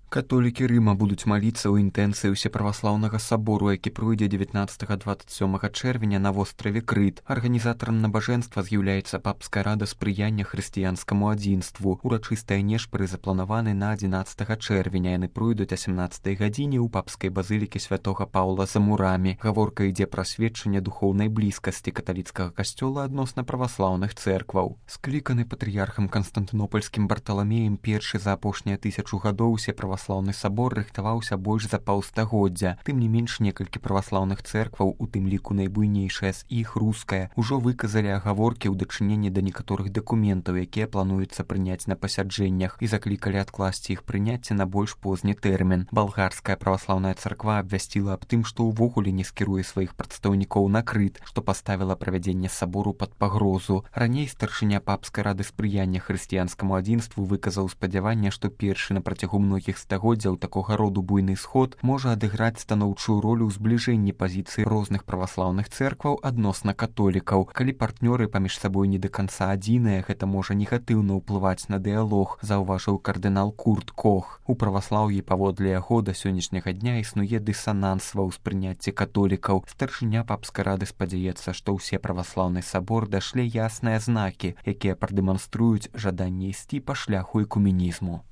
Католікі Рыма будуць маліцца ў інтэнцыі ўсеправаслаўнага сабору, які пройдзе 19-27 чэрвеня на востраве Крыт. Арганізатарам набажэнства з'яўляецца папская рада спрыяння хрысціянскаму адзінству. Урачыстыя нешпары запланаваны на 11 чэрвеня. Яны пройдуць о 17 гадзіне ў папскай базылікі святога Паўла за мурамі. Гаворка ідзе пра сведчанне духоўнай блізкасці каталіцкага касцёла адносна праваслаўных цэркваў. Скліканы патрыярхам Канстантынопольскім Барталамеем першы за апошнія 1000 гадоў праваслаўны сабор рыхтаваўся больш за паўстагоддзя. Тым не менш, некалькі праваслаўных цэркваў, у тым ліку найбуйнейшая з іх, руская, ужо выказалі агаворкі ў дачыненні да некаторых дакументаў, якія плануецца прыняць на пасяджэннях, і заклікалі адкласці іх прыняцце на больш позні тэрмін. Балгарская праваслаўная царква абвясціла аб тым, што ўвогуле не скіруе сваіх прадстаўнікоў на Крыт, што паставіла правядзенне сабору пад пагрозу. Раней старшыня папскай рады спрыяння хрысціянскаму адзінству выказаў спадзяванне, што першы на працягу многіх стагоддзяў такога роду буйны сход можа адыграць станоўчую ролю ў збліжэнні пазіцый розных праваслаўных цэркваў адносна католікаў. Калі партнёры паміж сабой не да канца адзіныя, гэта можа негатыўна ўплываць на дыялог, заўважыў кардынал Курт Кох. У праваслаўі паводле яго да сённяшняга дня існуе дысананс ва ўспрыняцці католікаў. Старшыня папскай рады спадзяецца, што ўсе праваслаўны сабор дашле ясныя знакі, якія прадэманструюць жаданне ісці па шляху экуменізму.